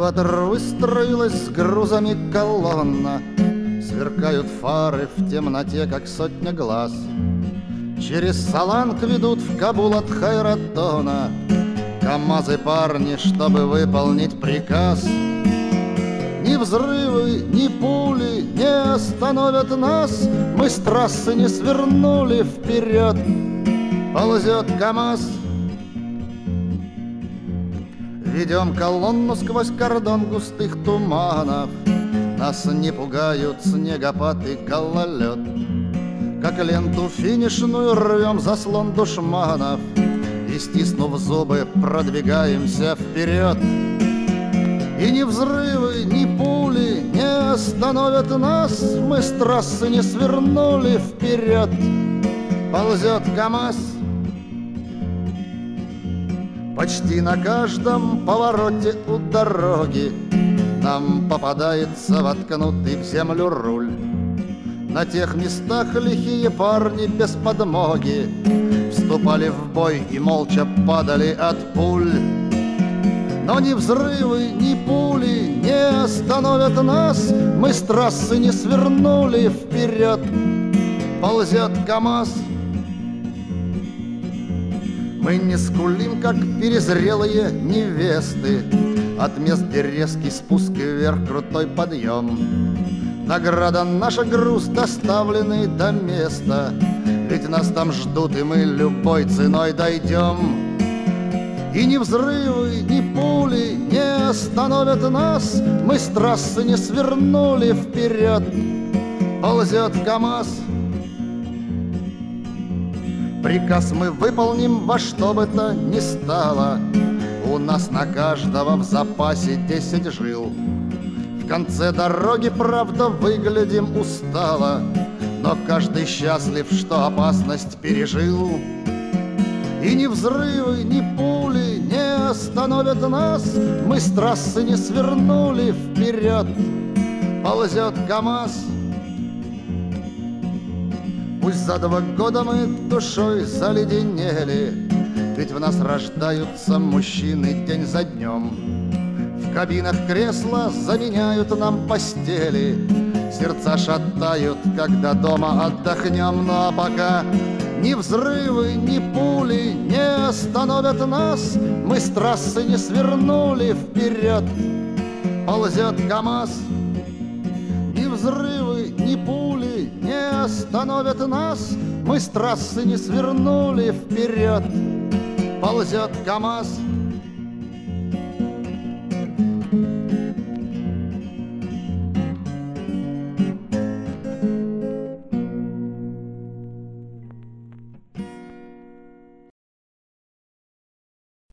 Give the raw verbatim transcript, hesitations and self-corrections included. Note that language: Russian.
кильватор выстроилась с грузами колонна. Сверкают фары в темноте, как сотня глаз. Через Саланг ведут в Кабул от Хайратона КамАЗы парни, чтобы выполнить приказ. Ни взрывы, ни пули не остановят нас. Мы с трассы не свернули вперед. Ползет КамАЗ. Ведем колонну сквозь кордон густых туманов. Нас не пугают снегопад и гололед. Как ленту финишную рвем заслон душманов и, стиснув зубы, продвигаемся вперед. И ни взрывы, ни пули не остановят нас. Мы с трассы не свернули вперед. Ползет КамАЗ. Почти на каждом повороте у дороги нам попадается воткнутый в землю руль. На тех местах лихие парни без подмоги вступали в бой и молча падали от пуль. Но ни взрывы, ни пули не остановят нас. Мы с трассы не свернули вперед. Ползет КамАЗ. Мы не скулим, как перезрелые невесты. От мест, где резкий спуск вверх, крутой подъем. Награда наша, груз, доставленный до места. Ведь нас там ждут, и мы любой ценой дойдем. И ни взрывы, ни пули не остановят нас. Мы с трассы не свернули вперед. Ползет КамАЗ. Приказ мы выполним во что бы то ни стало. У нас на каждого в запасе десять жил. В конце дороги, правда, выглядим устало, но каждый счастлив, что опасность пережил. И ни взрывы, ни пули не остановят нас. Мы с трассы не свернули вперед. Ползет КамАЗ. Пусть за два года мы душой заледенели, ведь в нас рождаются мужчины день за днем. В кабинах кресла заменяют нам постели, сердца шатают, когда дома отдохнем. Ну а пока ни взрывы, ни пули не остановят нас. Мы с трассы не свернули вперед. Ползет КамАЗ. Ни взрывы, ни пули не остановят нас. Мы с трассы не свернули вперед. Ползет КамАЗ.